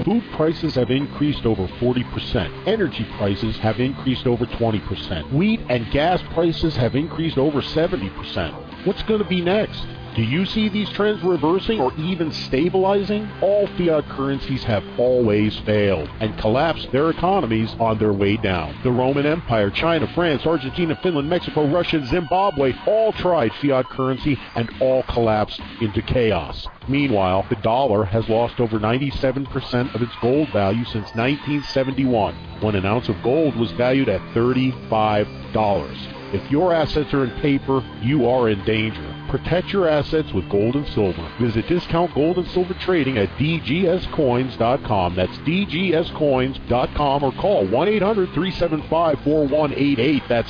Food prices have increased over 40%. Energy prices have increased over 20%. Wheat and gas prices have increased over 70%. What's going to be next? Do you see these trends reversing or even stabilizing? All fiat currencies have always failed and collapsed their economies on their way down. The Roman Empire, China, France, Argentina, Finland, Mexico, Russia, and Zimbabwe all tried fiat currency and all collapsed into chaos. Meanwhile, the dollar has lost over 97% of its gold value since 1971, when an ounce of gold was valued at $35. If your assets are in paper, you are in danger. Protect your assets with gold and silver. Visit Discount Gold and Silver Trading at dgscoins.com. That's dgscoins.com, or call 1-800-375-4188. That's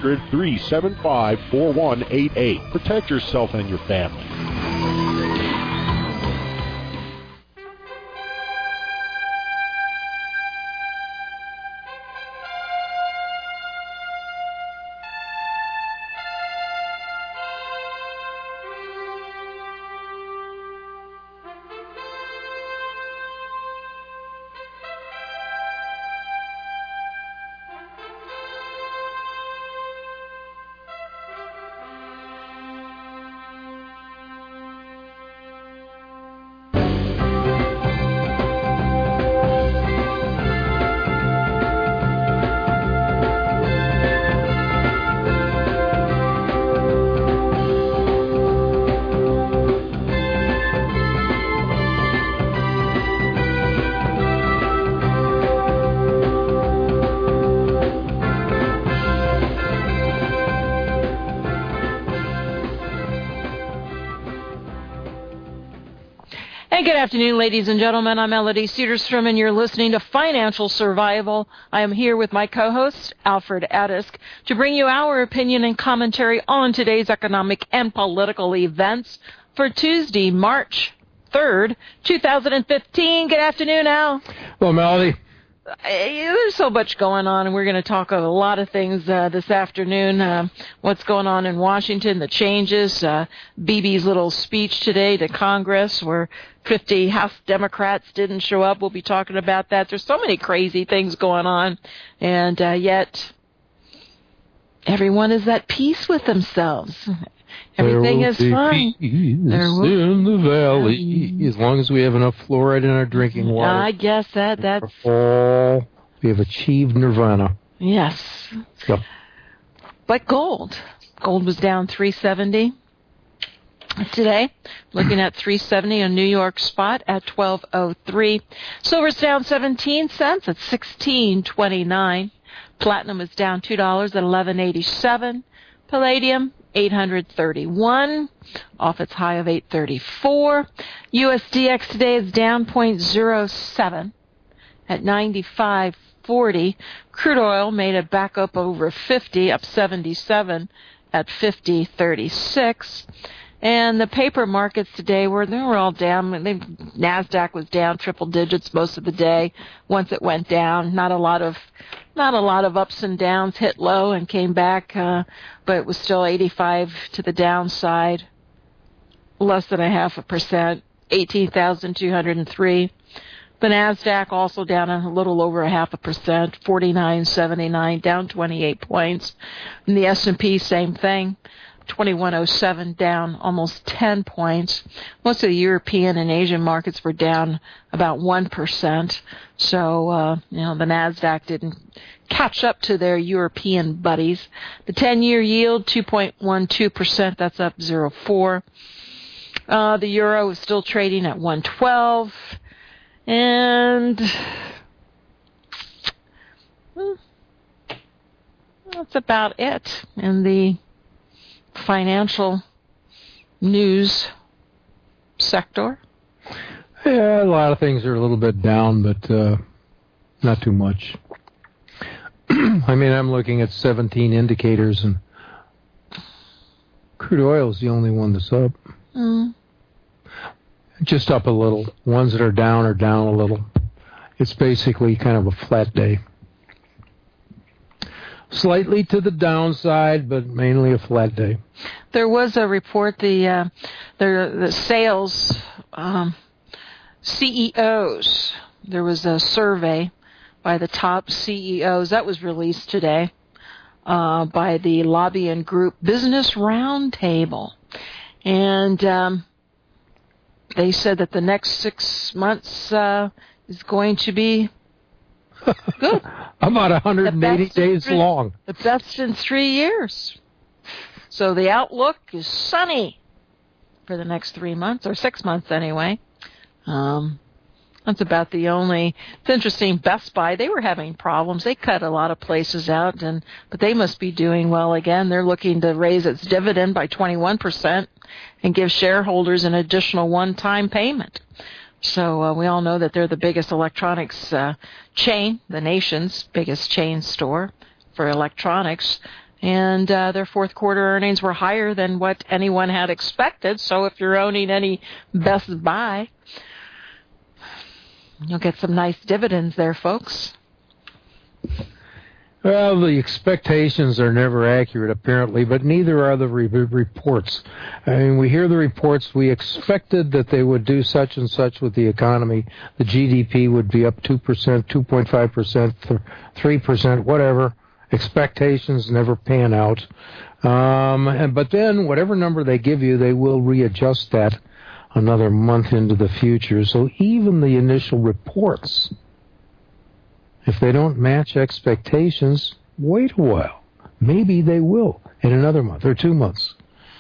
800-375-4188. Protect yourself and your family. Good afternoon, ladies and gentlemen. I'm Melody Cedarstrom, and you're listening to Financial Survival. I am here with my co-host, Alfred Adisk, to bring you our opinion and commentary on today's economic and political events for Tuesday, March 3rd, 2015. Good afternoon, Al. Well, Melody. There's so much going on, and we're going to talk a lot of things this afternoon. What's going on in Washington, the changes, Bibi's little speech today to Congress where 50 House Democrats didn't show up. We'll be talking about that. There's so many crazy things going on, and yet everyone is at peace with themselves. Everything is fine. In the valley, as long as we have enough fluoride in our drinking water. I guess that's all. We have achieved nirvana. Yes. So. But gold was down 370 today. Looking at 370 on New York spot at 1203. Silver's down 17 cents at 16.29. Platinum is down $2 at 11.87. Palladium $831, off its high of $834. USDX today is down 0.07 at 95.40. Crude oil made it back up over 50, up 77 at 50.36. And the paper markets today they were all down. NASDAQ was down triple digits most of the day. Once it went down, not a lot of ups and downs, hit low and came back, but it was still 85 to the downside, less than 0.5%, 18,203. The NASDAQ also down a little over 0.5%, 49.79, down 28 points. And the S&P, same thing. 2107 down almost 10 points. Most of the European and Asian markets were down about 1%. So, the NASDAQ didn't catch up to their European buddies. The 10-year yield, 2.12%. That's up 0.4. The euro is still trading at 112. And that's about it in the financial news sector. Yeah, a lot of things are a little bit down, but not too much. I mean, I'm looking at 17 indicators, and crude oil is the only one that's up. Just up a little. Ones that are down a little. It's basically kind of a flat day. Slightly to the downside, but mainly a flat day. There was a report, the sales CEOs there was a survey by the top CEOs that was released today by the lobbying group Business Roundtable. And they said that the next 6 months is going to be good. About 180 days long. The best in 3 years. So the outlook is sunny for the next 3 months, or 6 months anyway. That's about the only. It's interesting. Best Buy, they were having problems. They cut a lot of places out, but they must be doing well again. They're looking to raise its dividend by 21% and give shareholders an additional one-time payment. So we all know that they're the biggest electronics chain, the nation's biggest chain store for electronics. And their fourth quarter earnings were higher than what anyone had expected. So if you're owning any Best Buy, you'll get some nice dividends there, folks. Well, the expectations are never accurate, apparently, but neither are the reports. I mean, we hear the reports. We expected that they would do such and such with the economy. The GDP would be up 2%, 2.5%, 3%, whatever. Expectations never pan out. But then, whatever number they give you, they will readjust that another month into the future. So even the initial reports, if they don't match expectations, wait a while. Maybe they will in another month or 2 months.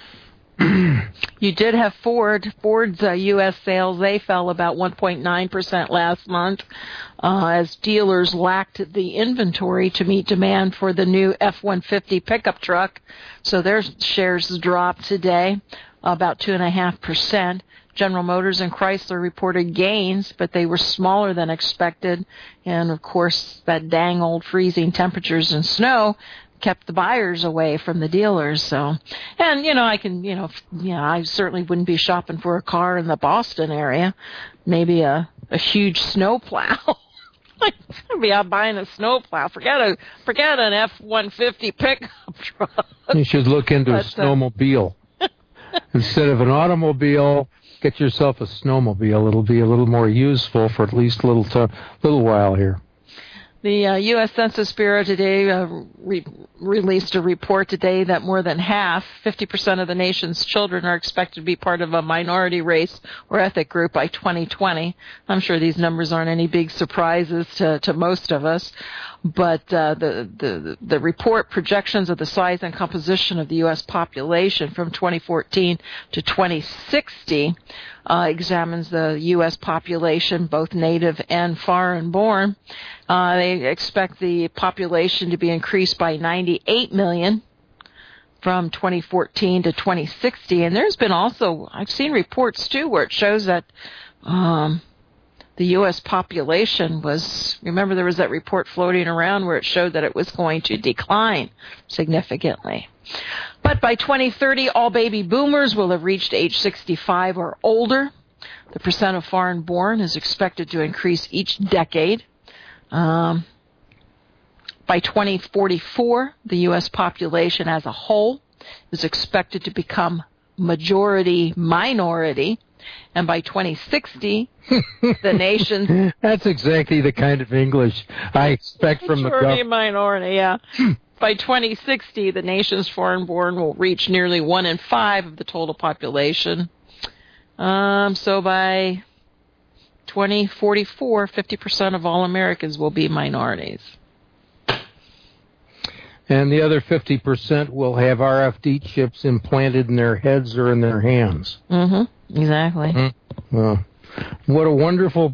You did have Ford's U.S. sales. They fell about 1.9% last month as dealers lacked the inventory to meet demand for the new F-150 pickup truck. So their shares dropped today about 2.5%. General Motors and Chrysler reported gains, but they were smaller than expected. And, of course, that dang old freezing temperatures and snow kept the buyers away from the dealers. So, and, I certainly wouldn't be shopping for a car in the Boston area. Maybe a huge snowplow. I'd be out buying a snowplow. Forget an F-150 pickup truck. You should look into a snowmobile. Instead of an automobile, get yourself a snowmobile. It'll be a little more useful for at least a little while here. The U.S. Census Bureau today released a report today that more than half, 50% of the nation's children are expected to be part of a minority race or ethnic group by 2020. I'm sure these numbers aren't any big surprises to most of us. But the report projections of the size and composition of the U.S. population from 2014 to 2060 examines the U.S. population, both native and foreign-born. They expect the population to be increased by 98 million from 2014 to 2060. And there's been also, I've seen reports, too, where it shows that the U.S. population remember there was that report floating around where it showed that it was going to decline significantly. But by 2030, all baby boomers will have reached age 65 or older. The percent of foreign-born is expected to increase each decade. By 2044, the U.S. population as a whole is expected to become majority-minority. And by 2060, the nation... That's exactly the kind of English I expect from the government. Majority-minority, yeah. By 2060, the nation's foreign-born will reach nearly 1 in 5 of the total population. So by 2044, 50% of all Americans will be minorities. And the other 50% will have RFID chips implanted in their heads or in their hands. Mm-hmm. Exactly. Mm-hmm. Well, what a wonderful...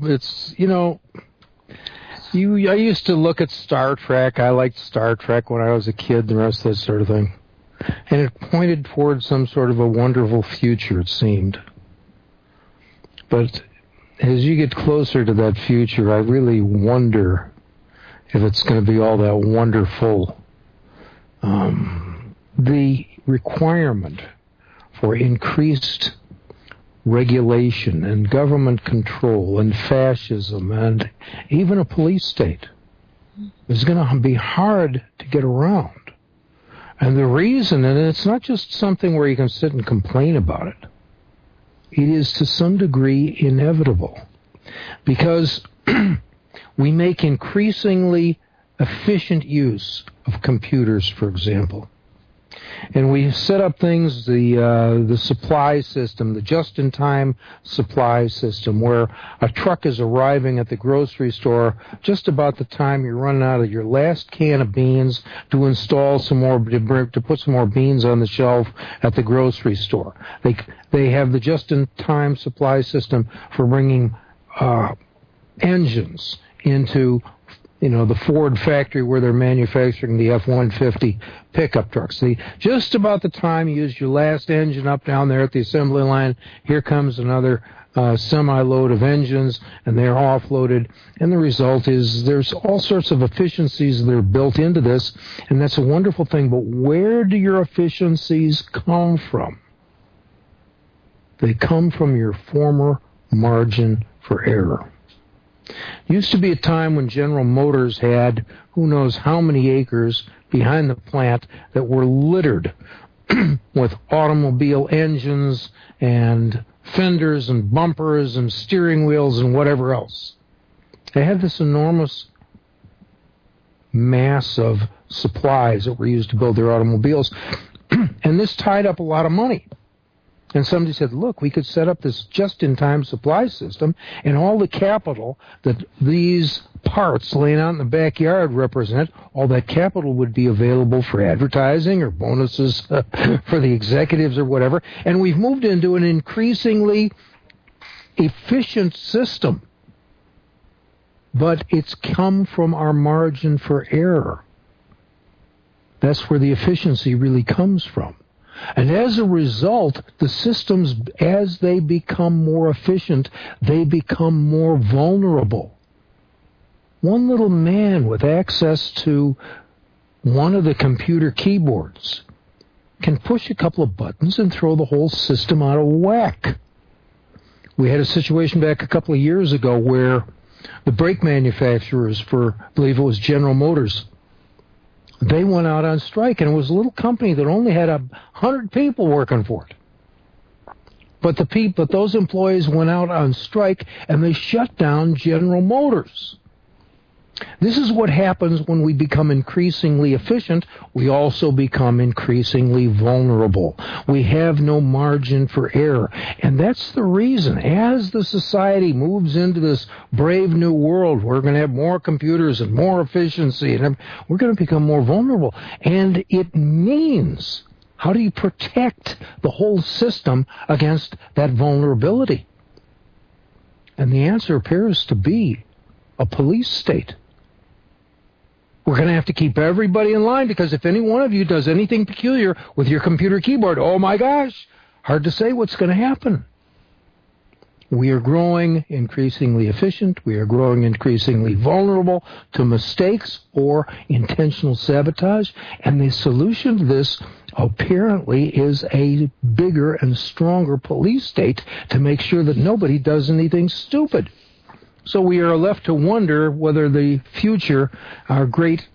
I used to look at Star Trek. I liked Star Trek when I was a kid, the rest of that sort of thing. And it pointed towards some sort of a wonderful future, it seemed. But as you get closer to that future, I really wonder if it's going to be all that wonderful. The requirement for increased regulation and government control and fascism and even a police state is going to be hard to get around. And the reason, and it's not just something where you can sit and complain about it, it is to some degree inevitable. Because we make increasingly efficient use of computers, for example. And we set up things, the supply system, the just-in-time supply system, where a truck is arriving at the grocery store just about the time you're running out of your last can of beans to install some more, to put some more beans on the shelf at the grocery store. They have the just-in-time supply system for bringing engines into the Ford factory where they're manufacturing the F-150 pickup trucks. Just about the time you use your last engine up down there at the assembly line, here comes another semi-load of engines, and they're offloaded. And the result is there's all sorts of efficiencies that are built into this, and that's a wonderful thing. But where do your efficiencies come from? They come from your former margin for error. Used to be a time when General Motors had who knows how many acres behind the plant that were littered with automobile engines and fenders and bumpers and steering wheels and whatever else. They had this enormous mass of supplies that were used to build their automobiles, and this tied up a lot of money. And somebody said, look, we could set up this just-in-time supply system, and all the capital that these parts laying out in the backyard represent, all that capital would be available for advertising or bonuses for the executives or whatever. And we've moved into an increasingly efficient system. But it's come from our margin for error. That's where the efficiency really comes from. And as a result, the systems, as they become more efficient, they become more vulnerable. One little man with access to one of the computer keyboards can push a couple of buttons and throw the whole system out of whack. We had a situation back a couple of years ago where the brake manufacturers for, I believe it was General Motors, they went out on strike, and it was a little company that only had 100 people working for it. But those employees went out on strike, and they shut down General Motors. This is what happens when we become increasingly efficient. We also become increasingly vulnerable. We have no margin for error. And that's the reason, as the society moves into this brave new world, we're going to have more computers and more efficiency, and we're going to become more vulnerable. And it means, how do you protect the whole system against that vulnerability? And the answer appears to be a police state. We're going to have to keep everybody in line, because if any one of you does anything peculiar with your computer keyboard, oh my gosh, hard to say what's going to happen. We are growing increasingly efficient. We are growing increasingly vulnerable to mistakes or intentional sabotage. And the solution to this apparently is a bigger and stronger police state to make sure that nobody does anything stupid. So we are left to wonder whether the future, our great,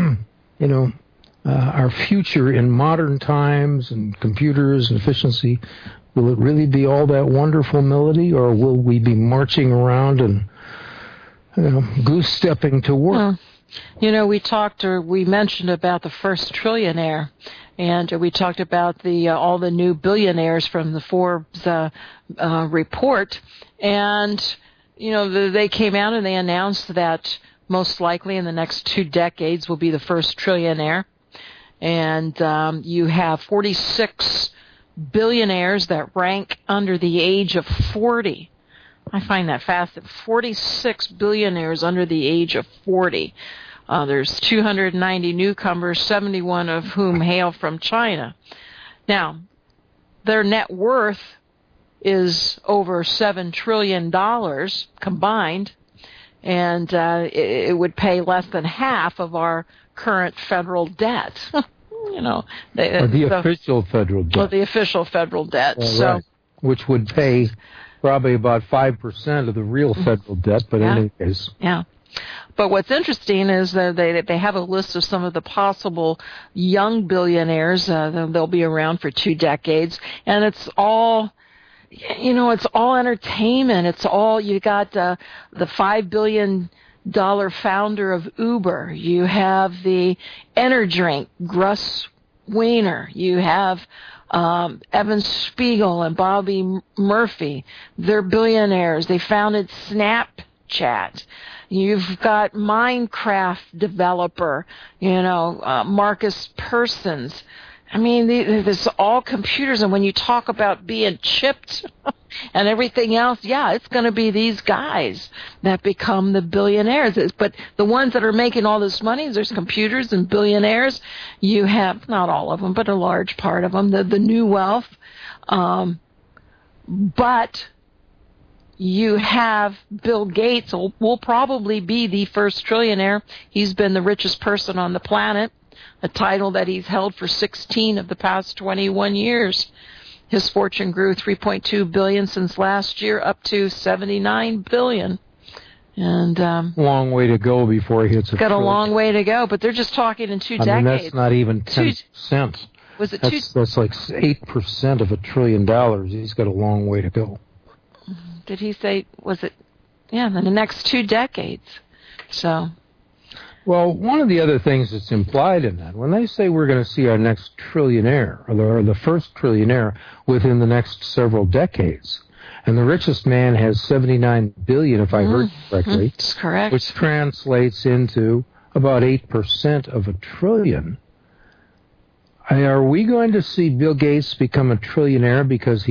our future in modern times and computers and efficiency, will it really be all that wonderful, Melody, or will we be marching around and, goose-stepping to work? We mentioned about the first trillionaire, and we talked about all the new billionaires from the Forbes report, and they came out and they announced that most likely in the next 2 decades will be the first trillionaire. And you have 46 billionaires that rank under the age of 40. I find that fascinating. 46 billionaires under the age of 40. There's 290 newcomers, 71 of whom hail from China. Now, their net worth is over $7 trillion combined, and it would pay less than half of our current federal debt. Official federal debt. Well, the official federal debt. Right. Which would pay probably about 5% of the real federal debt, but in any case. Yeah. But what's interesting is that they have a list of some of the possible young billionaires. They'll be around for 2 decades, and it's all it's all entertainment. It's all, you got the $5 billion founder of Uber. You have the Drink, Gruss Weiner. You have Evan Spiegel and Bobby Murphy. They're billionaires. They founded Snapchat. You've got Minecraft developer, Marcus Persons. I mean, this all computers, and when you talk about being chipped and everything else, it's going to be these guys that become the billionaires. But the ones that are making all this money, there's computers and billionaires. You have, not all of them, but a large part of them, the new wealth. But you have Bill Gates, will probably be the first trillionaire. He's been the richest person on the planet, a title that he's held for 16 of the past 21 years. His fortune grew $3.2 billion since last year, up to $79 billion. And long way to go before he hits a got trillion. A long way to go, but they're just talking in 2 decades. I mean, that's not even 10%. Was it that's like 8% of $1 trillion. He's got a long way to go. Did he say, was it, in the next 2 decades? So. Well, one of the other things that's implied in that, when they say we're going to see our next trillionaire, or the first trillionaire within the next several decades, and the richest man has $79 billion, if I heard correctly. That's correct. Which translates into about 8% of $1 trillion. Are we going to see Bill Gates become a trillionaire because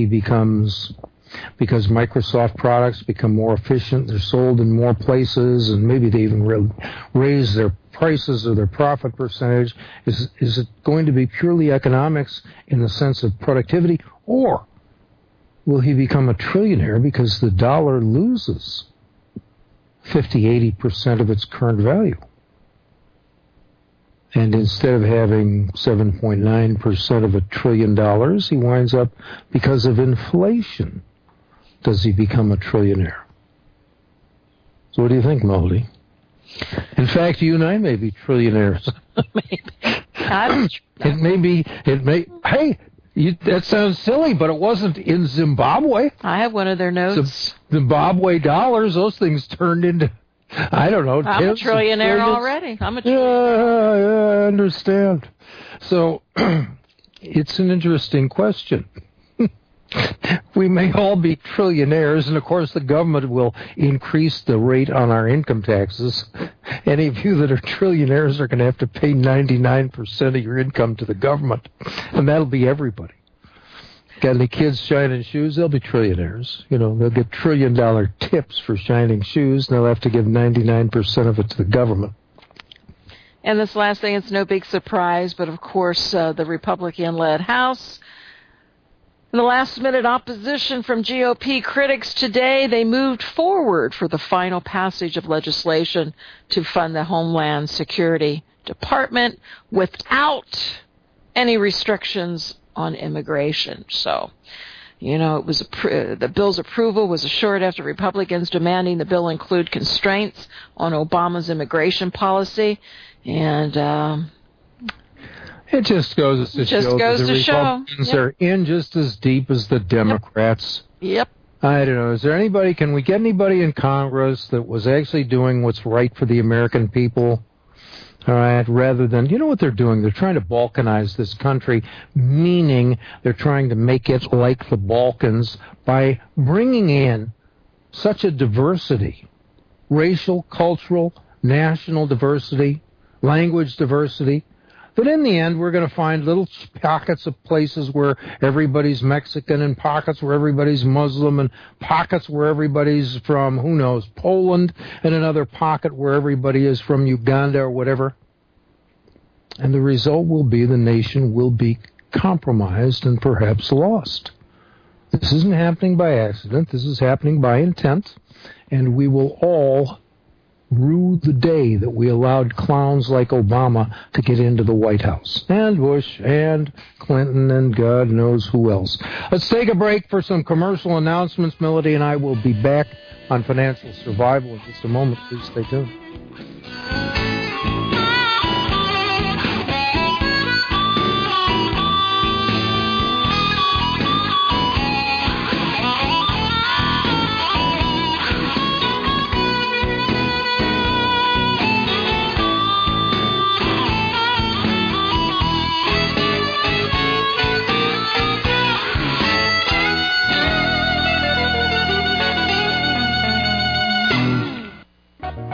Microsoft products become more efficient, they're sold in more places, and maybe they even raise their prices or their profit percentage? Is it going to be purely economics in the sense of productivity, or will he become a trillionaire because the dollar loses 50-80% of its current value? And instead of having 7.9% of $1 trillion, he winds up, because of inflation, does he become a trillionaire? So what do you think, Moldy? In fact, you and I may be trillionaires. Maybe. Hey, that sounds silly, but it wasn't in Zimbabwe. I have one of their notes. Zimbabwe dollars, those things turned into, I don't know. I'm a trillionaire already. Yeah, I understand. So it's an interesting question. We may all be trillionaires, and of course the government will increase the rate on our income taxes. Any of you that are trillionaires are going to have to pay 99% of your income to the government, and that'll be everybody. Got any kids shining shoes? They'll be trillionaires. They'll get $1 trillion tips for shining shoes, and they'll have to give 99% of it to the government. And this last thing, it's no big surprise, but of course the Republican-led House. In the last-minute opposition from GOP critics today, they moved forward for the final passage of legislation to fund the Homeland Security Department without any restrictions on immigration. So, it was the bill's approval was assured after Republicans demanding the bill include constraints on Obama's immigration policy, and it just goes to show that the Republicans are in just as deep as the Democrats. Yep. I don't know. Can we get anybody in Congress that was actually doing what's right for the American people? All right, rather than, what they're doing? They're trying to balkanize this country, meaning they're trying to make it like the Balkans by bringing in such a diversity, racial, cultural, national diversity, language diversity, that in the end we're going to find little pockets of places where everybody's Mexican, and pockets where everybody's Muslim, and pockets where everybody's from, who knows, Poland, and another pocket where everybody is from Uganda or whatever. And the result will be the nation will be compromised and perhaps lost. This isn't happening by accident. This is happening by intent. And we will all rue the day that we allowed clowns like Obama to get into the White House, and Bush, and Clinton, and God knows who else. Let's take a break for some commercial announcements. Melody and I will be back on Financial Survival in just a moment. Please stay tuned.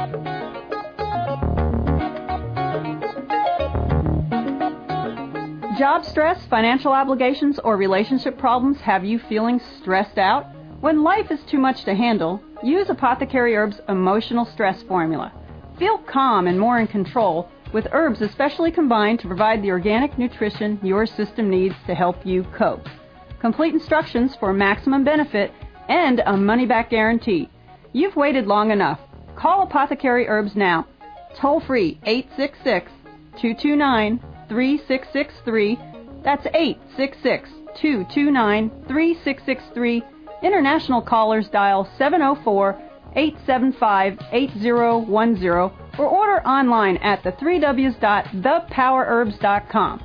Job stress, financial obligations, or relationship problems have you feeling stressed out? When life is too much to handle, use Apothecary Herbs Emotional Stress Formula. Feel calm and more in control with herbs especially combined to provide the organic nutrition your system needs to help you cope. Complete instructions for maximum benefit and a money-back guarantee. You've waited long enough. Call Apothecary Herbs now. Toll free 866-229-3663. That's 866-229-3663. International callers dial 704-875-8010 or order online at the3ws.thepowerherbs.com.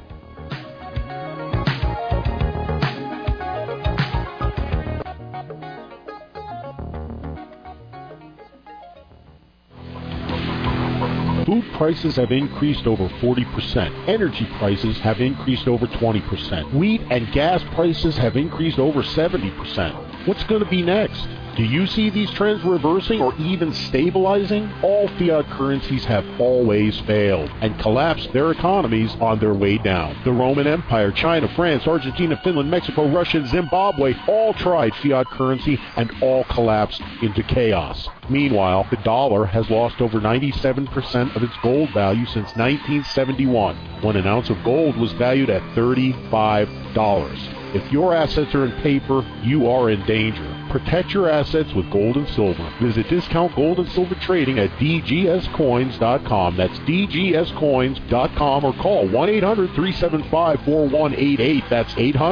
Food prices have increased over 40%. Energy prices have increased over 20%. Wheat and gas prices have increased over 70%. What's going to be next? Do you see these trends reversing or even stabilizing? All fiat currencies have always failed and collapsed their economies on their way down. The Roman Empire, China, France, Argentina, Finland, Mexico, Russia, and Zimbabwe all tried fiat currency and all collapsed into chaos. Meanwhile, the dollar has lost over 97% of its gold value since 1971, when an ounce of gold was valued at $35. If your assets are in paper, you are in danger. Protect your assets with gold and silver. Visit Discount Gold and Silver Trading at dgscoins.com. That's dgscoins.com, or call 1-800-375-4188. That's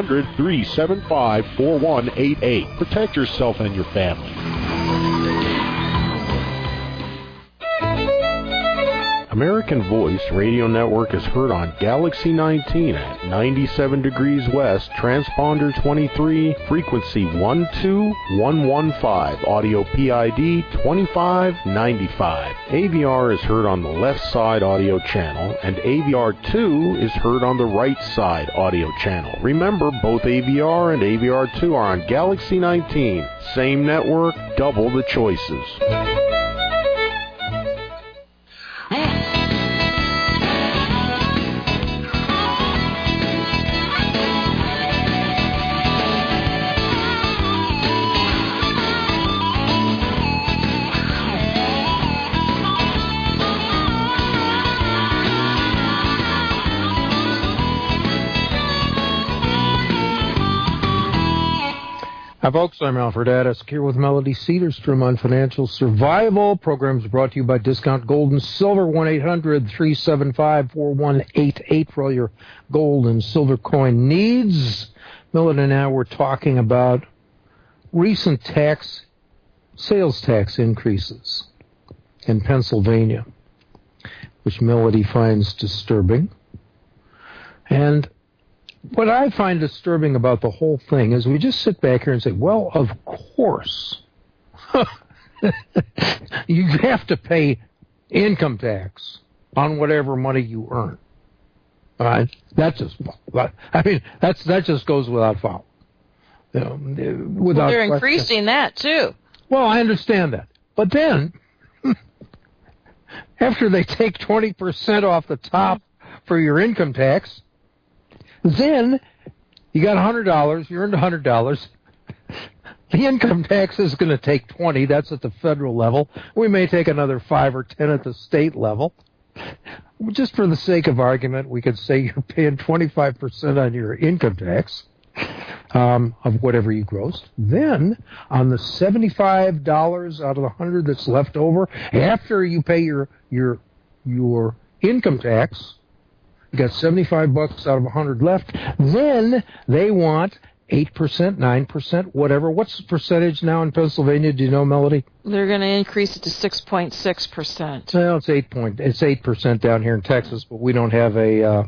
800-375-4188. Protect yourself and your family. American Voice Radio Network is heard on Galaxy 19 at 97 degrees west, transponder 23, frequency 12115, audio PID 2595. AVR is heard on the left side audio channel, and AVR2 is heard on the right side audio channel. Remember, both AVR and AVR2 are on Galaxy 19. Same network, double the choices. Hi, folks. I'm Alfred Addis here with Melody Cedarstrom on Financial Survival. Programs brought to you by Discount Gold and Silver, 1-800-375-4188 for all your gold and silver coin needs. Melody and I were talking about recent sales tax increases in Pennsylvania, which Melody finds disturbing. And what I find disturbing about the whole thing is we just sit back here and say, well, of course, you have to pay income tax on whatever money you earn. All right? That just goes without fault. They're increasing that, too. Well, I understand that. But then, after they take 20% off the top for your income tax, then you got $100, you earned $100. The income tax is going to take 20. That's at the federal level. We may take another 5 or 10 at the state level. Just for the sake of argument, we could say you're paying 25% on your income tax of whatever you grossed. Then, on the $75 out of the $100 that's left over, after you pay your income tax, you got $75 out of 100 left. Then they want 8%, 9%, whatever. What's the percentage now in Pennsylvania? Do you know, Melody? They're going to increase it to 6.6%. Well, it's 8% down here in Texas, but we don't have an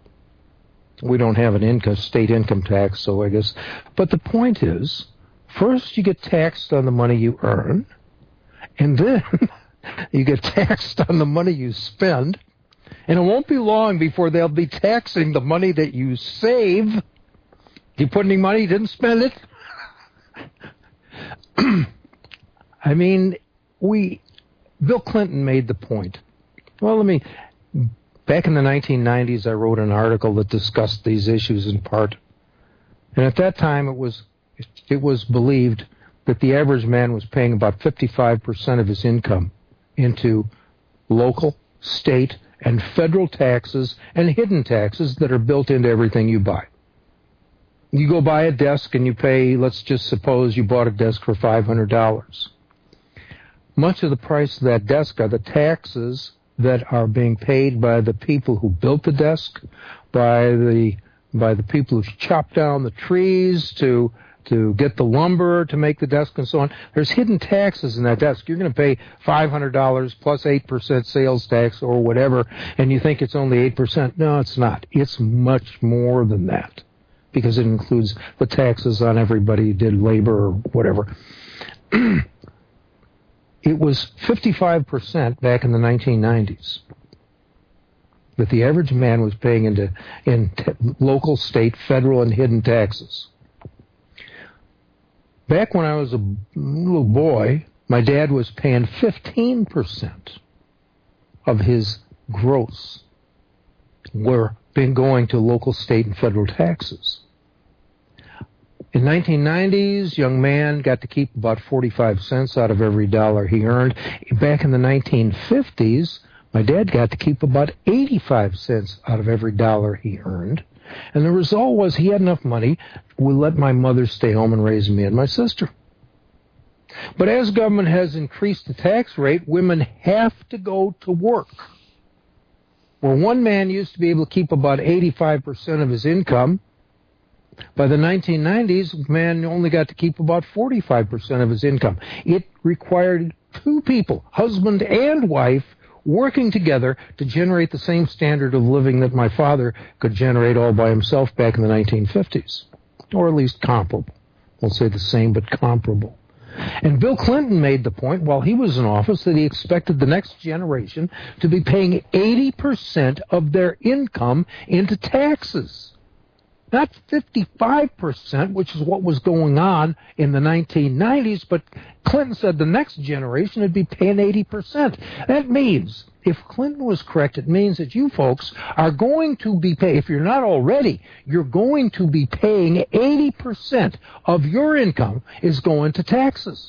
state income tax. So I guess. But the point is, first you get taxed on the money you earn, and then you get taxed on the money you spend. And it won't be long before they'll be taxing the money that you save. You put any money, you didn't spend it. Bill Clinton made the point. Well, back in the 1990s, I wrote an article that discussed these issues in part. And at that time, it was believed that the average man was paying about 55% of his income into local, state, and federal taxes and hidden taxes that are built into everything you buy. You go buy a desk and you pay, let's just suppose you bought a desk for $500. Much of the price of that desk are the taxes that are being paid by the people who built the desk, by the people who chopped down the trees to get the lumber to make the desk and so on. There's hidden taxes in that desk. You're going to pay $500 plus 8% sales tax or whatever, and you think it's only 8%. No, it's not. It's much more than that because it includes the taxes on everybody who did labor or whatever. It was 55% back in the 1990s that the average man was paying in local, state, federal, and hidden taxes. Back when I was a little boy, my dad was paying 15% of his gross were been going to local, state, and federal taxes. In 1990s, young man got to keep about 45 cents out of every dollar he earned. Back in the 1950s, my dad got to keep about 85 cents out of every dollar he earned. And the result was he had enough money. We let my mother stay home and raise me and my sister. But as government has increased the tax rate, women have to go to work. Where one man used to be able to keep about 85% of his income, by the 1990s, man only got to keep about 45% of his income. It required two people, husband and wife, working together to generate the same standard of living that my father could generate all by himself back in the 1950s, or at least comparable. Won't say the same, but comparable. And Bill Clinton made the point while he was in office that he expected the next generation to be paying 80% of their income into taxes. Not 55%, which is what was going on in the 1990s, but Clinton said the next generation would be paying 80%. That means, if Clinton was correct, it means that you folks are going to be paying, if you're not already, you're going to be paying 80% of your income is going to taxes.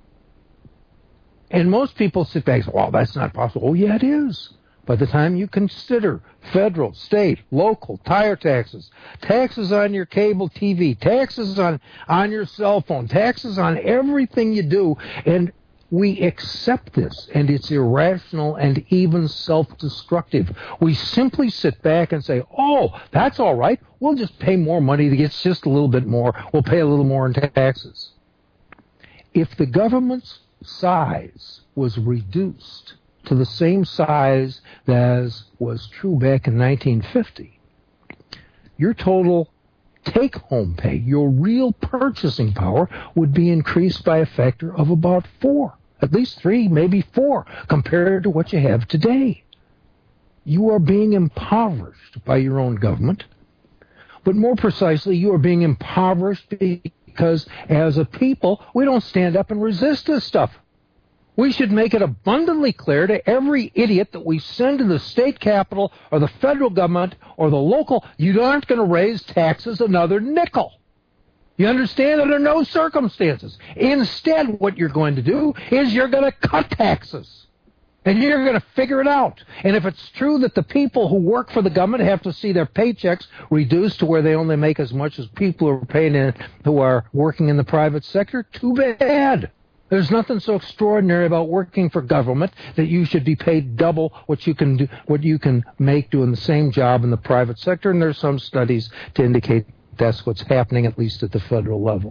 And most people sit back and say, well, that's not possible. Oh, yeah, it is. By the time you consider federal, state, local, tire taxes, taxes on your cable TV, taxes on your cell phone, taxes on everything you do, and we accept this, and it's irrational and even self-destructive. We simply sit back and say, oh, that's all right. We'll just pay more money. It's just a little bit more. We'll pay a little more in taxes. If the government's size was reduced to the same size as was true back in 1950, your total take-home pay, your real purchasing power, would be increased by a factor of about 4, at least 3, maybe 4, compared to what you have today. You are being impoverished by your own government, but more precisely, you are being impoverished because as a people, we don't stand up and resist this stuff. We should make it abundantly clear to every idiot that we send to the state capitol or the federal government or the local, you aren't going to raise taxes another nickel. You understand? Under no circumstances. Instead, what you're going to do is you're going to cut taxes. And you're going to figure it out. And if it's true that the people who work for the government have to see their paychecks reduced to where they only make as much as people who are paying in, who are working in the private sector, too bad. There's nothing so extraordinary about working for government that you should be paid double what you can do, what you can make doing the same job in the private sector, and there's some studies to indicate that's what's happening, at least at the federal level.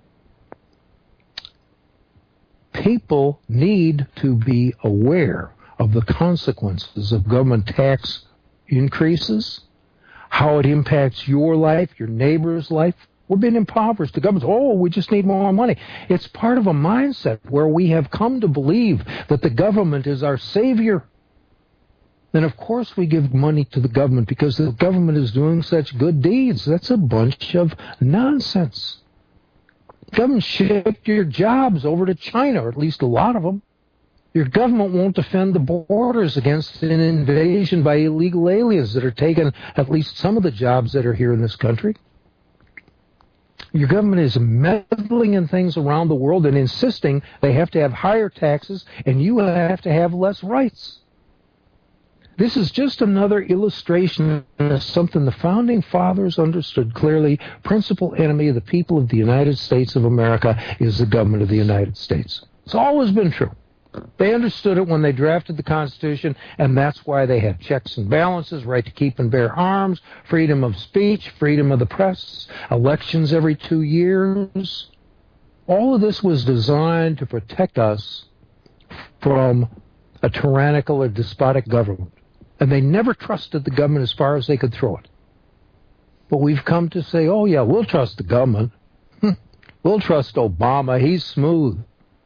People need to be aware of the consequences of government tax increases, how it impacts your life, your neighbor's life. We're being impoverished. The government's, we just need more money. It's part of a mindset where we have come to believe that the government is our savior. Then, of course, we give money to the government because the government is doing such good deeds. That's a bunch of nonsense. Government shipped your jobs over to China, or at least a lot of them. Your government won't defend the borders against an invasion by illegal aliens that are taking at least some of the jobs that are here in this country. Your government is meddling in things around the world and insisting they have to have higher taxes and you have to have less rights. This is just another illustration of something the Founding Fathers understood clearly. Principal enemy of the people of the United States of America is the government of the United States. It's always been true. They understood it when they drafted the Constitution, and that's why they had checks and balances, right to keep and bear arms, freedom of speech, freedom of the press, elections every 2 years. All of this was designed to protect us from a tyrannical or despotic government. And they never trusted the government as far as they could throw it. But we've come to say, oh, yeah, we'll trust the government. We'll trust Obama. He's smooth.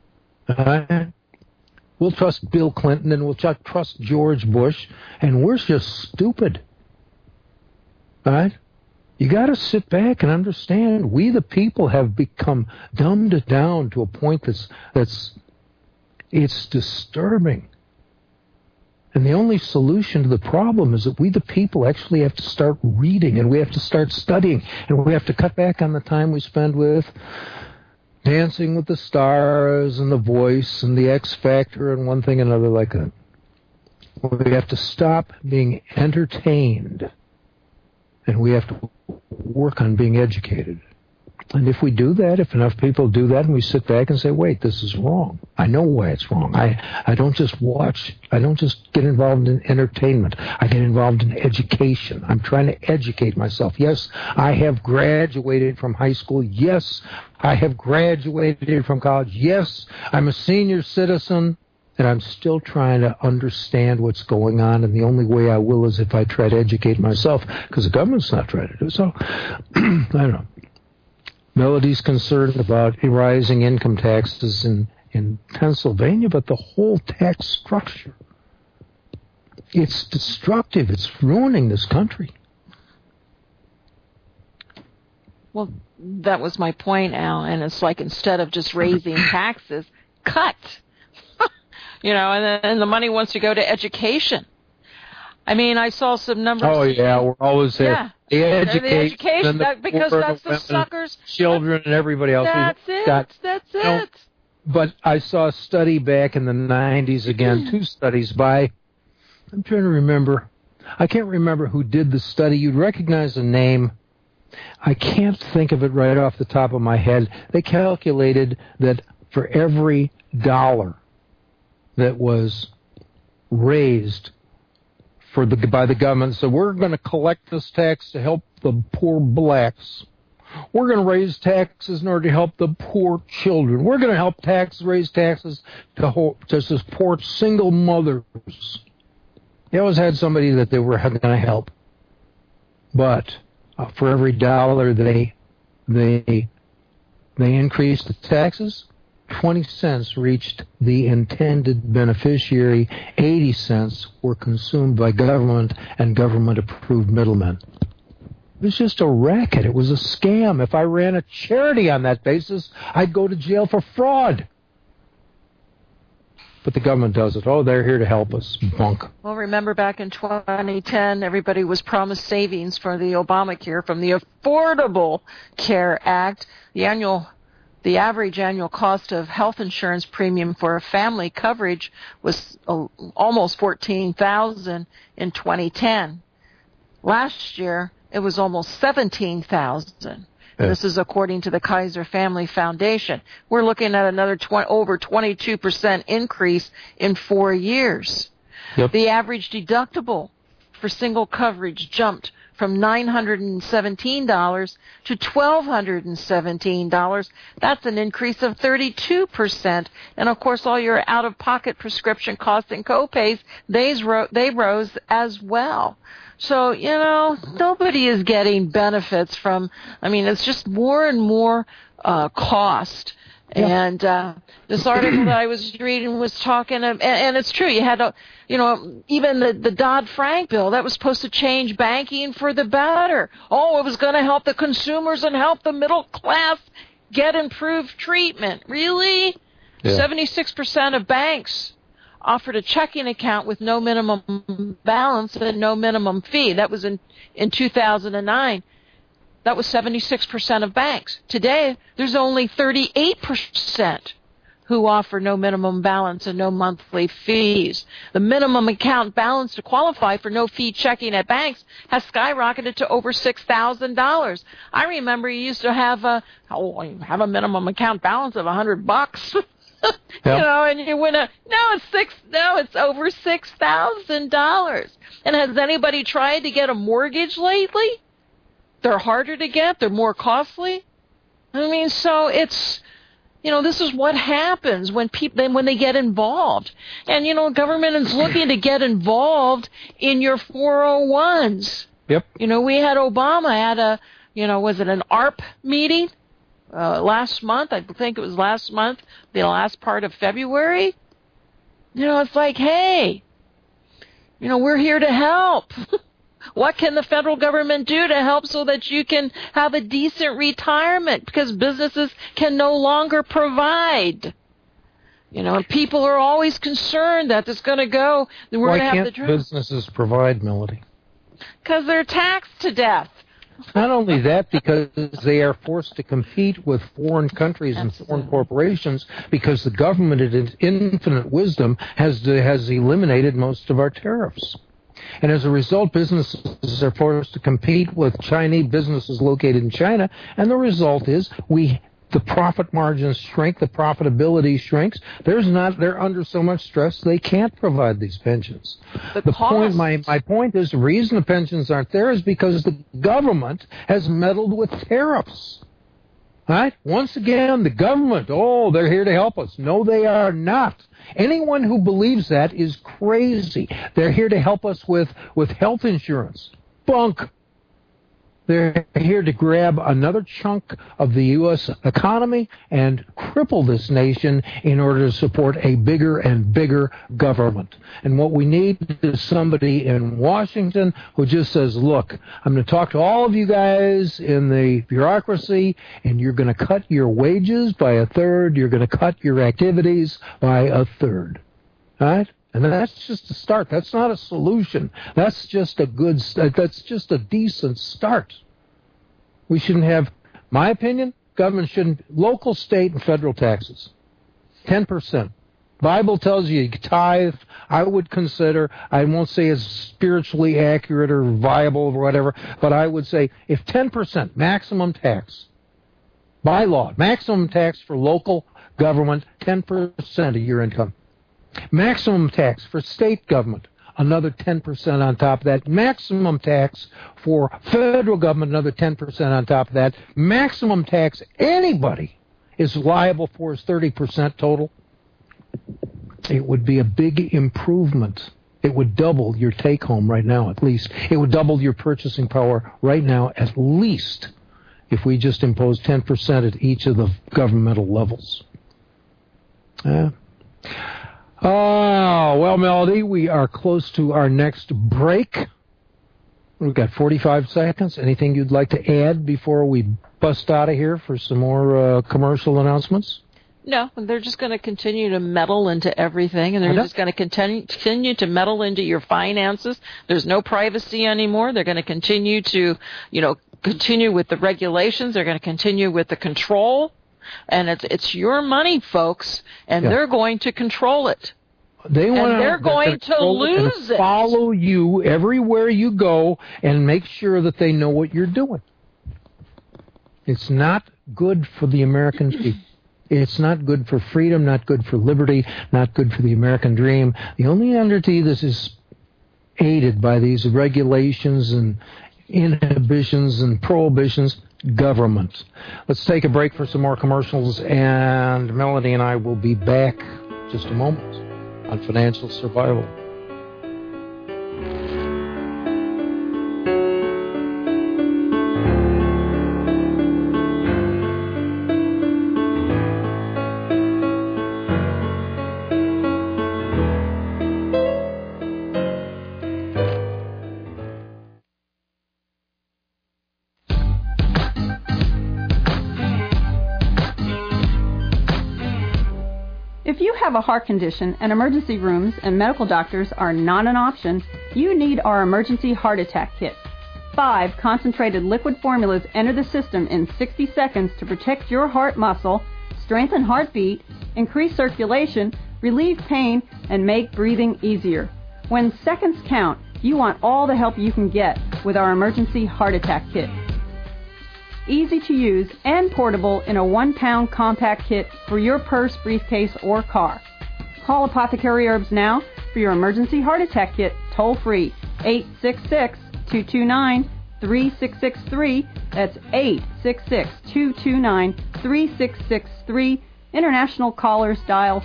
We'll trust Bill Clinton, and we'll trust George Bush, and we're just stupid. All right? You got to sit back and understand we, the people, have become dumbed down to a point that's it's disturbing. And the only solution to the problem is that we, the people, actually have to start reading, and we have to start studying, and we have to cut back on the time we spend with Dancing with the Stars and The Voice and The X Factor and one thing and another like that. We have to stop being entertained, and we have to work on being educated. And if we do that, if enough people do that, and we sit back and say, wait, this is wrong. I know why it's wrong. I don't just watch. I don't just get involved in entertainment. I get involved in education. I'm trying to educate myself. Yes, I have graduated from high school. Yes, I have graduated from college. Yes, I'm a senior citizen, and I'm still trying to understand what's going on, and the only way I will is if I try to educate myself, because the government's not trying to do so. I don't know. Melody's concerned about rising income taxes in Pennsylvania, but the whole tax structure, it's destructive. It's ruining this country. Well, that was my point, Al, and it's like instead of just raising taxes, cut. And then the money wants to go to education. I mean, I saw some numbers. Oh, yeah, we're always there. Yeah. The education, because that's the suckers. Children and everybody else. That's it. But I saw a study back in the 90s again, 2 studies by, I'm trying to remember. I can't remember who did the study. You'd recognize the name. I can't think of it right off the top of my head. They calculated that for every dollar that was raised by the government, so we're going to collect this tax to help the poor blacks. We're going to raise taxes in order to help the poor children. We're going to raise taxes to support single mothers. They always had somebody that they were going to help. But for every dollar they increased the taxes, 20 cents reached the intended beneficiary, 80 cents were consumed by government and government-approved middlemen. It was just a racket. It was a scam. If I ran a charity on that basis, I'd go to jail for fraud. But the government does it. Oh, they're here to help us. Bunk. Well, remember back in 2010, everybody was promised savings for the Obamacare from the Affordable Care Act. The average annual cost of health insurance premium for a family coverage was almost $14,000 in 2010. Last year, it was almost $17,000. This is according to the Kaiser Family Foundation. We're looking at another over 22% increase in 4 years. Yep. The average deductible for single coverage jumped from $917 to $1,217. That's an increase of 32%. And, of course, all your out-of-pocket prescription costs and copays, they rose as well. So, nobody is getting benefits from, it's just more and more cost. Yeah. And this article that I was reading was talking, and it's true, you had to, even the Dodd-Frank bill, that was supposed to change banking for the better. Oh, it was going to help the consumers and help the middle class get improved treatment. Really? Yeah. 76% of banks offered a checking account with no minimum balance and no minimum fee. That was in 2009. That was 76% of banks. Today, there's only 38% who offer no minimum balance and no monthly fees. The minimum account balance to qualify for no-fee checking at banks has skyrocketed to over $6,000. I remember you used to have a minimum account balance of $100. Yep. You know, and you win it's over $6,000. And has anybody tried to get a mortgage lately? They're harder to get, they're more costly. I mean, so it's, you know, this is what happens when they get involved. And, you know, government is looking to get involved in your 401s. Yep. You know, we had Obama at was it an ARP meeting? Last month, I think it was last month, the last part of February. You know, it's like, hey, you know, we're here to help. What can the federal government do to help so that you can have a decent retirement? Because businesses can no longer provide. You know, and people are always concerned that it's going to go. We're Why going to have can't the businesses provide, Melody? Because they're taxed to death. Not only that, because they are forced to compete with foreign countries and foreign corporations because the government, in its infinite wisdom, has eliminated most of our tariffs. And as a result, businesses are forced to compete with Chinese businesses located in China, and the result is the profit margins shrink, the profitability shrinks. They're under so much stress they can't provide these pensions. My point is the reason the pensions aren't there is because the government has meddled with tariffs. Right? Once again, the government, they're here to help us. No, they are not. Anyone who believes that is crazy. They're here to help us with health insurance. Bunk. They're here to grab another chunk of the U.S. economy and cripple this nation in order to support a bigger and bigger government. And what we need is somebody in Washington who just says, look, I'm going to talk to all of you guys in the bureaucracy, and you're going to cut your wages by a third. You're going to cut your activities by a third. All right? And that's just a start. That's not a solution. That's just a decent start. We shouldn't have, my opinion, government shouldn't, local, state, and federal taxes, 10%. Bible tells you tithe, I would consider, I won't say it's spiritually accurate or viable or whatever, but I would say if 10% maximum tax, by law, maximum tax for local government, 10% of your income. Maximum tax for state government, another 10% on top of that. Maximum tax for federal government, another 10% on top of that. Maximum tax anybody is liable for is 30% total. It would be a big improvement. It would double your take-home right now, at least. It would double your purchasing power right now, at least, if we just impose 10% at each of the governmental levels. Well, Melody, we are close to our next break. We've got 45 seconds. Anything you'd like to add before we bust out of here for some more commercial announcements? No, they're just going to continue to meddle into everything, and they're just going to continue to meddle into your finances. There's no privacy anymore. They're going to continue to, continue with the regulations. They're going to continue with the control. And it's your money, folks, and they're going to control it. They're going to lose it. Follow you everywhere you go and make sure that they know what you're doing. It's not good for the American people. It's not good for freedom, not good for liberty, not good for the American dream. The only entity that is aided by these regulations and inhibitions and prohibitions, government. Let's take a break for some more commercials, and Melody and I will be back just a moment on Financial Survival. have a heart condition and emergency rooms and medical doctors are not an option, you need our Emergency Heart Attack Kit. 5 concentrated liquid formulas enter the system in 60 seconds to protect your heart muscle, strengthen heartbeat, increase circulation, relieve pain, and make breathing easier. When seconds count, you want all the help you can get with our Emergency Heart Attack Kit. Easy to use and portable in a 1-pound compact kit for your purse, briefcase, or car. Call Apothecary Herbs now for your Emergency Heart Attack Kit toll free 866-229-3663. That's 866-229-3663. International callers dial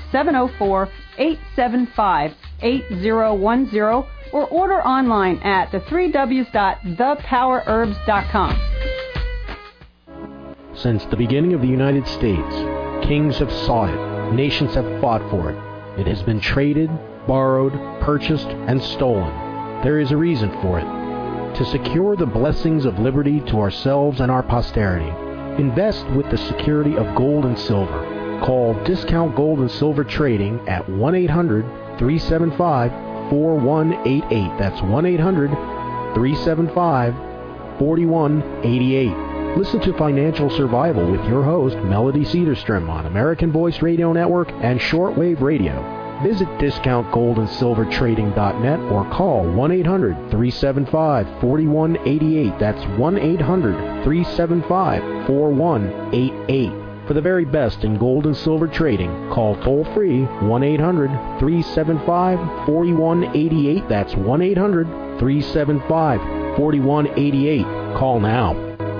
704-875-8010 or order online at the3ws.thepowerherbs.com. Since the beginning of the United States, kings have sought it, nations have fought for it. It has been traded, borrowed, purchased, and stolen. There is a reason for it. To secure the blessings of liberty to ourselves and our posterity, invest with the security of gold and silver. Call Discount Gold and Silver Trading at 1-800-375-4188. That's 1-800-375-4188. Listen to Financial Survival with your host, Melody Cedarstrom, on American Voice Radio Network and Shortwave Radio. Visit discountgoldandsilvertrading.net or call 1-800-375-4188. That's 1-800-375-4188. For the very best in gold and silver trading, call toll-free 1-800-375-4188. That's 1-800-375-4188. Call now.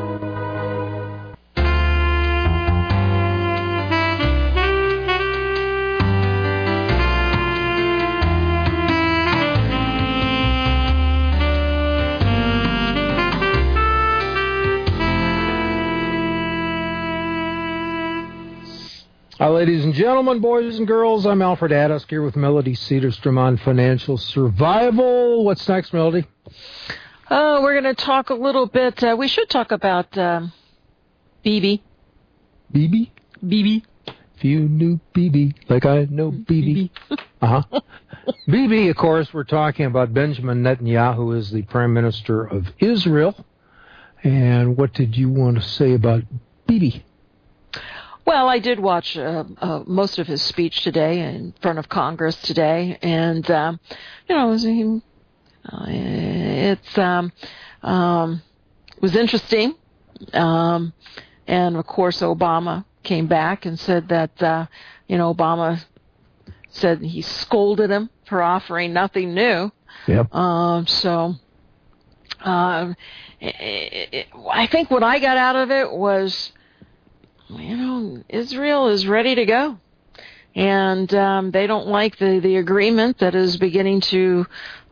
Ladies and gentlemen, boys and girls, I'm Alfred Addusk here with Melody Cedarstrom on Financial Survival. What's next, Melody? We're going to talk a little bit. We should talk about BB. BB? BB. If you knew BB, like I know BB. BB, of course, we're talking about Benjamin Netanyahu as the Prime Minister of Israel. And what did you want to say about BB? Well, I did watch most of his speech today in front of Congress today, and it was interesting. And of course, Obama came back and said that Obama said he scolded him for offering nothing new. Yep. I think what I got out of it was, Israel is ready to go, and they don't like the agreement that is beginning to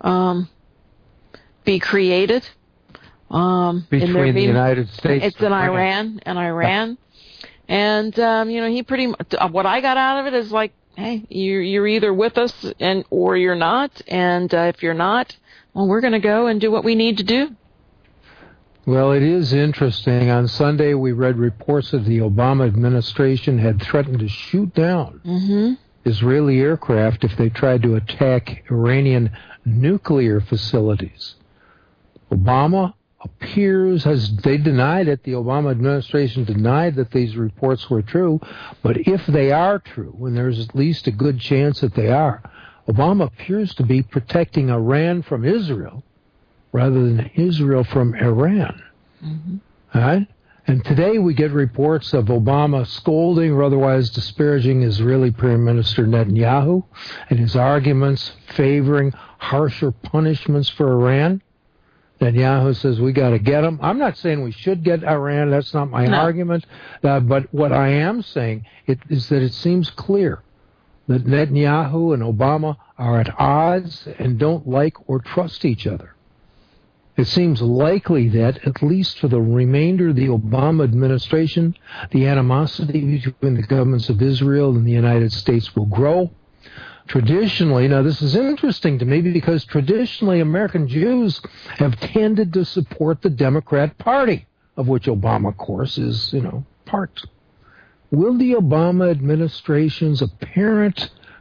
be created between the United States. It's in Iran, and he pretty much, what I got out of it is like, hey, you're either with us or you're not, and if you're not, well, we're going to go and do what we need to do. Well, it is interesting. On Sunday, we read reports that the Obama administration had threatened to shoot down Israeli aircraft if they tried to attack Iranian nuclear facilities. Obama appears, they denied it, the Obama administration denied that these reports were true, but if they are true, and there's at least a good chance that they are, Obama appears to be protecting Iran from Israel rather than Israel from Iran. All right? And today we get reports of Obama scolding or otherwise disparaging Israeli Prime Minister Netanyahu and his arguments favoring harsher punishments for Iran. Netanyahu says we got to get them. I'm not saying we should get Iran. That's not my argument. But what I am saying is that it seems clear that Netanyahu and Obama are at odds and don't like or trust each other. It seems likely that, at least for the remainder of the Obama administration, the animosity between the governments of Israel and the United States will grow. Traditionally, now this is interesting to me because traditionally American Jews have tended to support the Democrat Party, of which Obama, of course, is, part. Will the Obama administration's apparent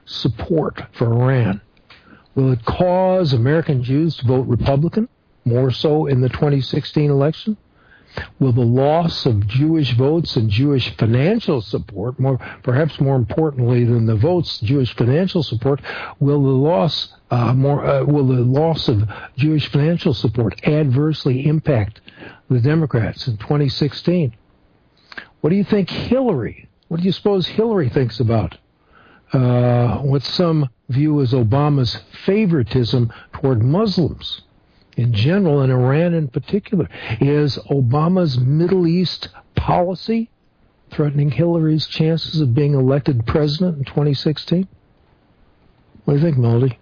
support for Iran? Will it cause American Jews to vote Republican, more so in the 2016 election? Will the loss of Jewish votes and Jewish financial support, perhaps more importantly than the votes, Jewish financial support, will the loss of Jewish financial support adversely impact the Democrats in 2016? What do you think what do you suppose Hillary thinks about what some view as Obama's favoritism toward Muslims in general, and Iran in particular? Is Obama's Middle East policy threatening Hillary's chances of being elected president in 2016? What do you think, Melody?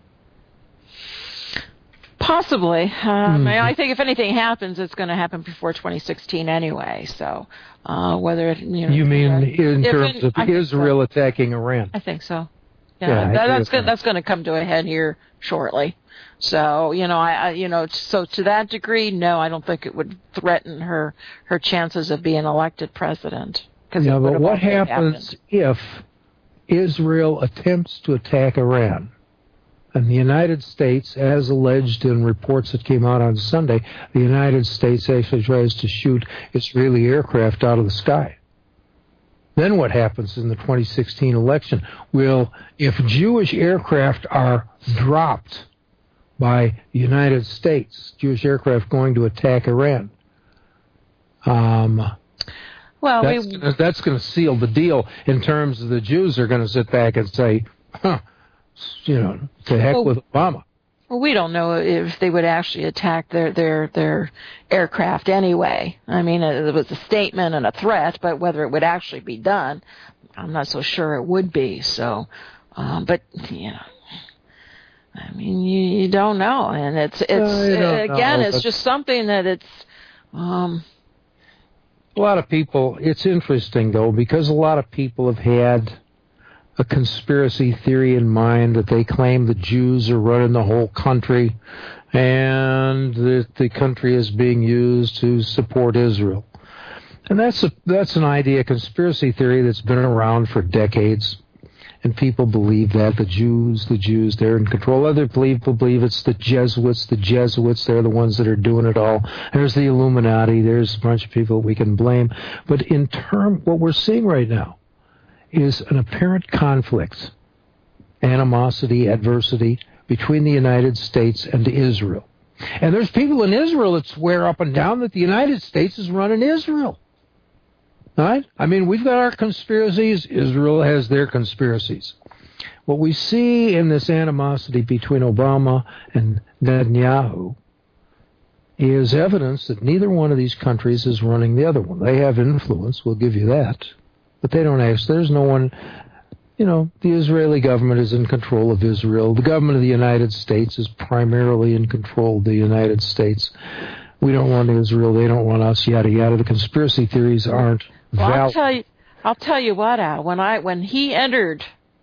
Possibly. I think if anything happens, it's going to happen before 2016 anyway. So whether it, you mean in terms of Israel attacking Iran? I think so. Yeah, that's going to come to a head here shortly. So so to that degree, no, I don't think it would threaten her chances of being elected president. Yeah, but what happens if Israel attempts to attack Iran? And the United States, as alleged in reports that came out on Sunday, the United States actually tries to shoot Israeli aircraft out of the sky. Then what happens in the 2016 election? If Jewish aircraft are dropped by the United States, Jewish aircraft going to attack Iran, that's going to seal the deal in terms of the Jews are going to sit back and say, to heck with Obama. Well, we don't know if they would actually attack their aircraft anyway. I mean, it was a statement and a threat, but whether it would actually be done, I'm not so sure it would be. So, but I mean, you don't know, and it's just something that it's. A lot of people. It's interesting though, because a lot of people have had a conspiracy theory in mind that they claim the Jews are running the whole country and that the country is being used to support Israel. And that's an idea, a conspiracy theory that's been around for decades. And people believe that the Jews, they're in control. Other people believe it's the Jesuits, they're the ones that are doing it all. There's the Illuminati, there's a bunch of people we can blame. But what we're seeing right now is an apparent conflict, animosity, adversity between the United States and Israel. And there's people in Israel that swear up and down that the United States is running Israel. Right? I mean, we've got our conspiracies. Israel has their conspiracies. What we see in this animosity between Obama and Netanyahu is evidence that neither one of these countries is running the other one. They have influence, we'll give you that. But they don't ask. There's no one, the Israeli government is in control of Israel. The government of the United States is primarily in control of the United States. We don't want Israel. They don't want us, yada, yada. The conspiracy theories aren't valid. I'll tell you what, Al. When he entered,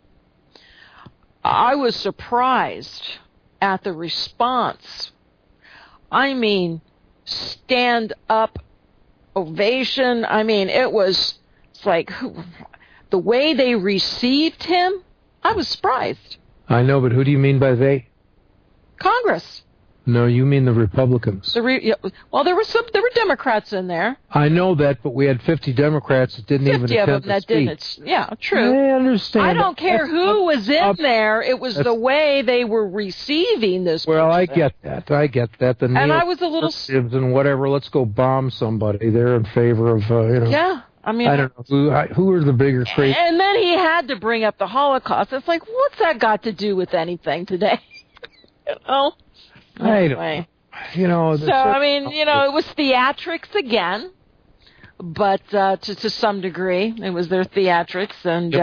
I was surprised at the response. I mean, stand up ovation. I mean, it's like the way they received him, I was surprised. I know, but who do you mean by they? Congress. No, you mean the Republicans. There were Democrats in there. I know that, but we had 50 Democrats that didn't even attempt to speak. Yeah, true. I understand. I don't care who was in there. It was the way they were receiving this. Well, I get that. And I was a little. And whatever, let's go bomb somebody. They're in favor of, Yeah. I mean, I don't know who are the bigger crazy. And then he had to bring up the Holocaust. It's like, what's that got to do with anything today? Anyway. So I mean, it was theatrics again, but to some degree, it was their theatrics, and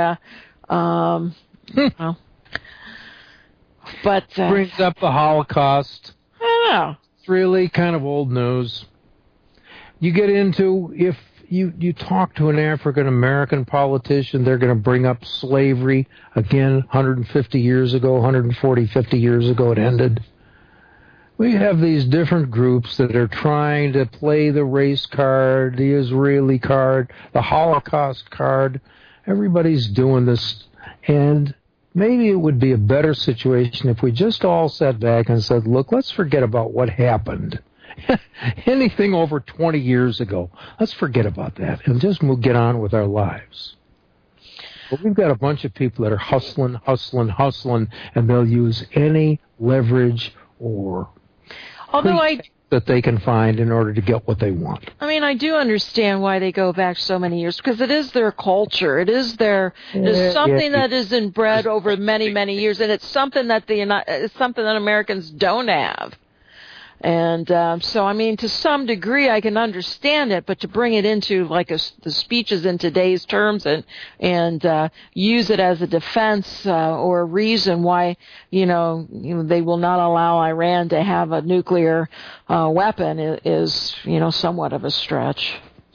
but brings up the Holocaust. I don't know. It's really kind of old news. You get into if. You talk to an African-American politician, they're going to bring up slavery again 150 years ago, 140, 50 years ago it ended. We have these different groups that are trying to play the race card, the Israeli card, the Holocaust card. Everybody's doing this. And maybe it would be a better situation if we just all sat back and said, look, let's forget about what happened. Anything over 20 years ago, let's forget about that and just get on with our lives. But we've got a bunch of people that are hustling, and they'll use any leverage or that they can find in order to get what they want. I mean, I do understand why they go back so many years, because it is their culture. It is something that is inbred over many, many years, and it's something that Americans don't have. And so, I mean, to some degree, I can understand it, but to bring it into the speeches in today's terms and use it as a defense or a reason why they will not allow Iran to have a nuclear weapon is somewhat of a stretch.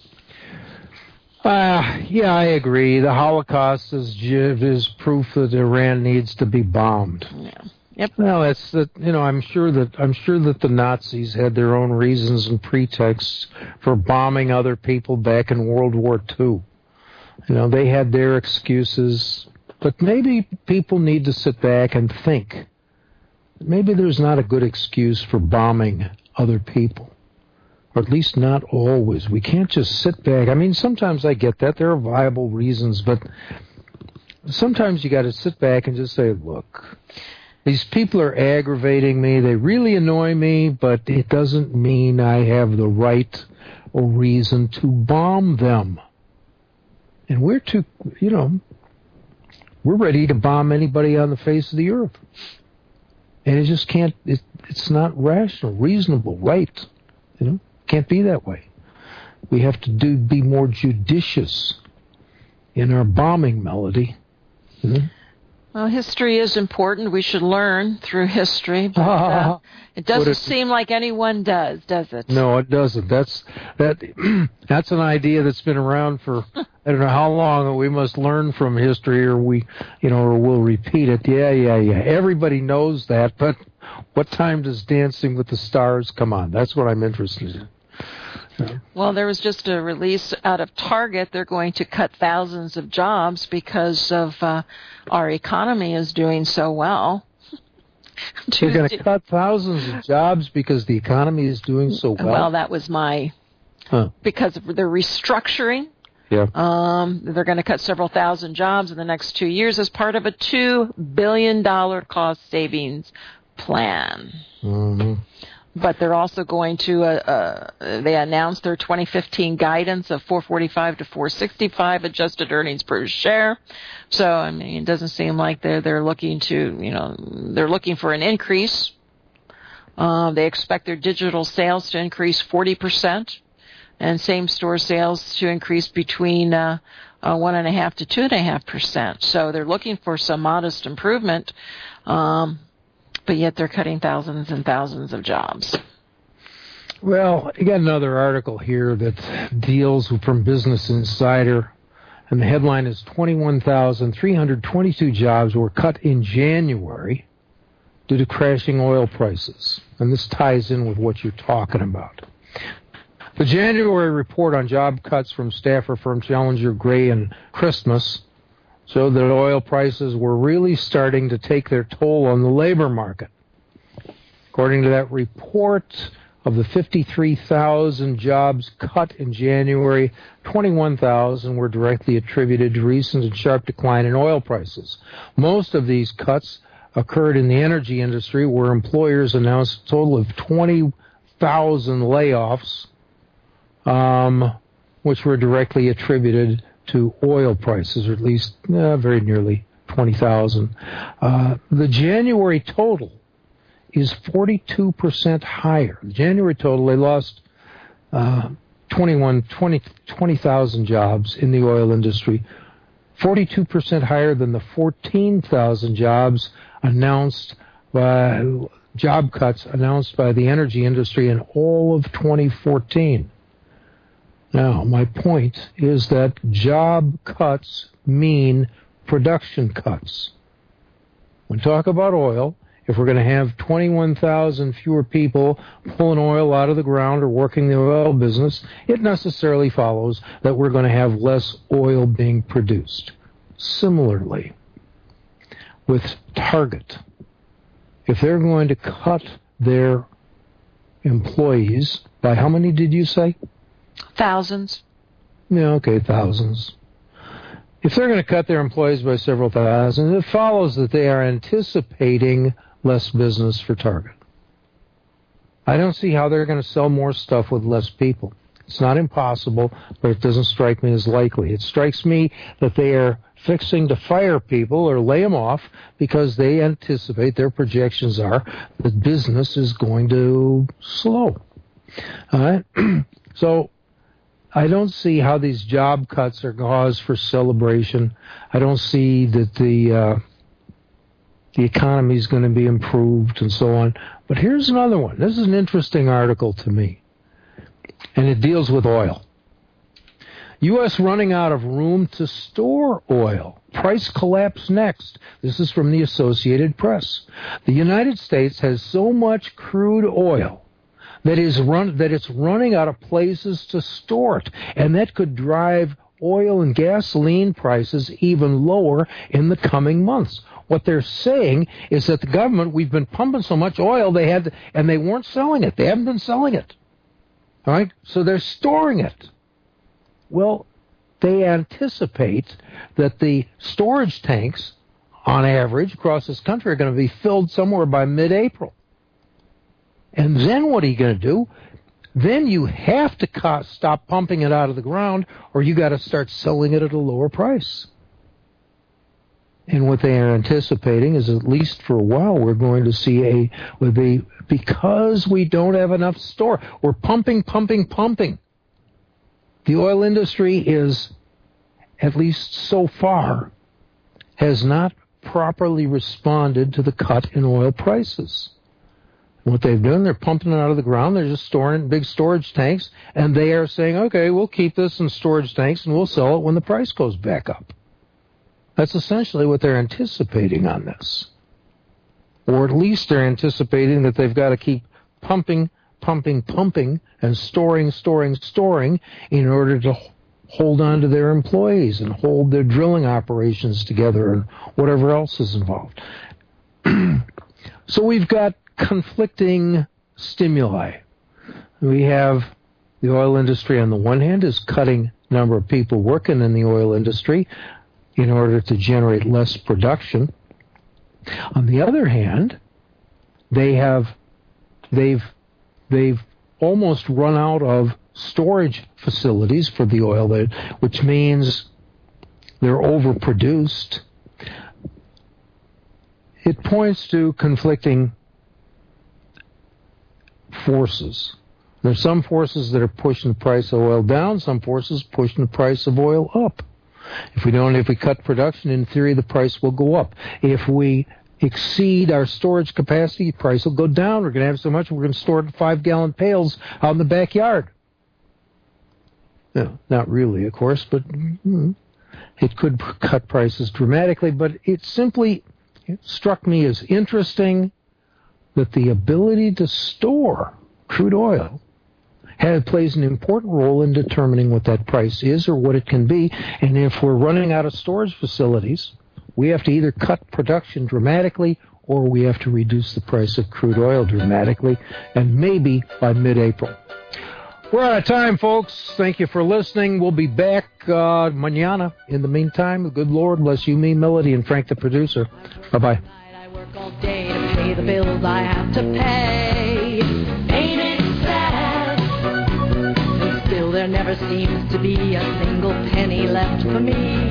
Yeah, I agree. The Holocaust is proof that Iran needs to be bombed. Yeah. Yep. Well, I'm sure that the Nazis had their own reasons and pretexts for bombing other people back in World War II. They had their excuses, but maybe people need to sit back and think. Maybe there's not a good excuse for bombing other people, or at least not always. We can't just sit back. I mean, sometimes I get that there are viable reasons, but sometimes you got to sit back and just say, look, these people are aggravating me. They really annoy me, but it doesn't mean I have the right or reason to bomb them. And we're ready to bomb anybody on the face of the earth. And it just can't, it's not rational, reasonable, right. Can't be that way. We have to be more judicious in our bombing melody. Well, history is important. We should learn through history, but it doesn't seem like anyone does it? No, it doesn't. That's an idea that's been around for I don't know how long. That we must learn from history, or we'll repeat it. Yeah. Everybody knows that, but what time does Dancing with the Stars come on? That's what I'm interested in. Well, there was just a release out of Target. They're going to cut thousands of jobs because of our economy is doing so well. They're going to cut thousands of jobs because the economy is doing so well? Well, that was because of their restructuring. Yeah. They're going to cut several thousand jobs in the next 2 years as part of a $2 billion cost savings plan. Mm-hmm. But they're also going to, they announced their 2015 guidance of $4.45 to $4.65 adjusted earnings per share. So, I mean, it doesn't seem like they're looking to, they're looking for an increase. They expect their digital sales to increase 40% and same-store sales to increase between 1.5% to 2.5%. So they're looking for some modest improvement. But yet they're cutting thousands and thousands of jobs. Well, you got another article here that deals from Business Insider, and the headline is 21,322 jobs were cut in January due to crashing oil prices. And this ties in with what you're talking about. The January report on job cuts from staffer firm Challenger, Gray & Christmas showed that oil prices were really starting to take their toll on the labor market. According to that report, of the 53,000 jobs cut in January, 21,000 were directly attributed to recent sharp decline in oil prices. Most of these cuts occurred in the energy industry, where employers announced a total of 20,000 layoffs, which were directly attributed to oil prices, or at least very nearly 20,000. The January total is 42% higher. The January total, they lost 20,000 jobs in the oil industry, 42% higher than the 14,000 jobs announced by job cuts announced by the energy industry in all of 2014. Now, my point is that job cuts mean production cuts. When we talk about oil, if we're going to have 21,000 fewer people pulling oil out of the ground or working the oil business, it necessarily follows that we're going to have less oil being produced. Similarly, with Target, if they're going to cut their employees by how many did you say? Thousands. Yeah, okay, thousands. If they're going to cut their employees by several thousand, it follows that they are anticipating less business for Target. I don't see how they're going to sell more stuff with less people. It's not impossible, but it doesn't strike me as likely. It strikes me that they are fixing to fire people or lay them off because they anticipate, their projections are, that business is going to slow. All right? So I don't see how these job cuts are cause for celebration. I don't see that the economy is going to be improved and so on. But here's another one. This is an interesting article to me, and it deals with oil. U.S. running out of room to store oil. Price collapse next. This is from the Associated Press. The United States has so much crude oil that it's running out of places to store it, and that could drive oil and gasoline prices even lower in the coming months. What they're saying is that the government, we've been pumping so much oil and they weren't selling it. They haven't been selling it. All right? So they're storing it. Well, they anticipate that the storage tanks, on average, across this country are going to be filled somewhere by mid-April. And then what are you going to do? Then you have to stop pumping it out of the ground, or you got to start selling it at a lower price. And what they are anticipating is, at least for a while, we're going to see because we don't have enough store. We're pumping. The oil industry is, at least so far, has not properly responded to the cut in oil prices. What they've done, they're pumping it out of the ground. They're just storing it in big storage tanks, and they are saying, okay, we'll keep this in storage tanks, and we'll sell it when the price goes back up. That's essentially what they're anticipating on this. Or at least they're anticipating that they've got to keep pumping, and storing in order to hold on to their employees and hold their drilling operations together and whatever else is involved. So we've got conflicting stimuli. We have the oil industry on the one hand is cutting number of people working in the oil industry in order to generate less production. On the other hand, they've almost run out of storage facilities for the oil, which means they're overproduced. It points to conflicting forces. There's some forces that are pushing the price of oil down, some forces pushing the price of oil up. If we cut production, in theory, the price will go up. If we exceed our storage capacity, the price will go down. We're going to have so much, we're going to store it in 5-gallon pails out in the backyard. No, not really, of course, but it could cut prices dramatically. But it struck me as interesting that the ability to store crude oil plays an important role in determining what that price is or what it can be. And if we're running out of storage facilities, we have to either cut production dramatically or we have to reduce the price of crude oil dramatically, and maybe by mid-April. We're out of time, folks. Thank you for listening. We'll be back mañana. In the meantime, the good Lord bless you, me, Melody, and Frank, the producer. Bye-bye. I work all day to pay the bills I have to pay. Ain't it sad? And still there never seems to be a single penny left for me.